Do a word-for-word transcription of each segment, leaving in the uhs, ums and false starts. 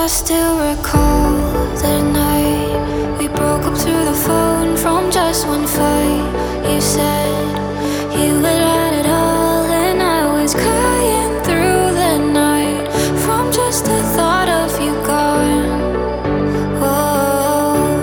I still recall the night we broke up through the phone from just one fight. You said you would had it all, and I was crying through the night from just the thought of you gone. Whoa.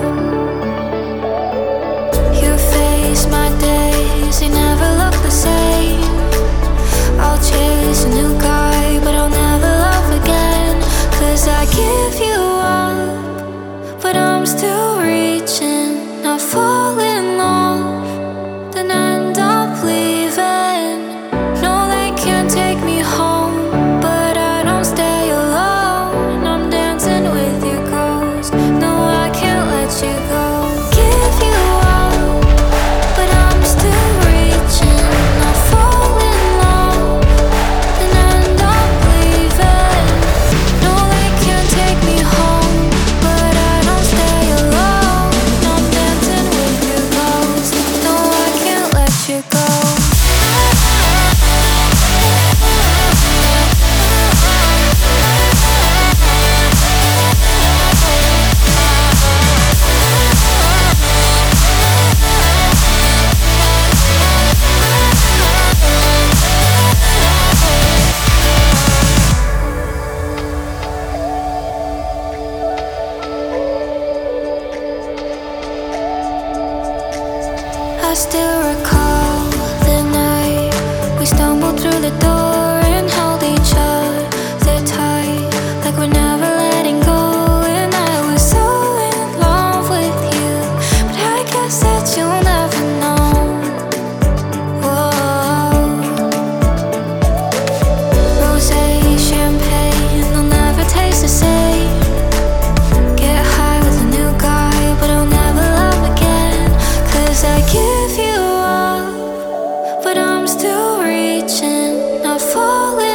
You face my days, they never look the same. I'll chase a new guy, but I'll never love again. Cause I give you up, but I'm still reaching. Not fall in love, then end up leaving. No, they can't take me home, but I don't stay alone. I'm dancing with your ghost. No, I can't let you go. Give you up, but I'm still reaching. Not fall in love, then end up leaving. No, they can't take me home, but I don't stay alone. I'm dancing with your ghost. No, I can't let you go. I still recall the night we stumbled through the door and held each other tight, like we're never letting go. And I was so in love with you, but I guess that you'll never know. Whoa. Rosé, champagne, they'll never taste the same. Get high with a new guy, but I'll never love again. Cause I give you up, but I'm still reaching. Not falling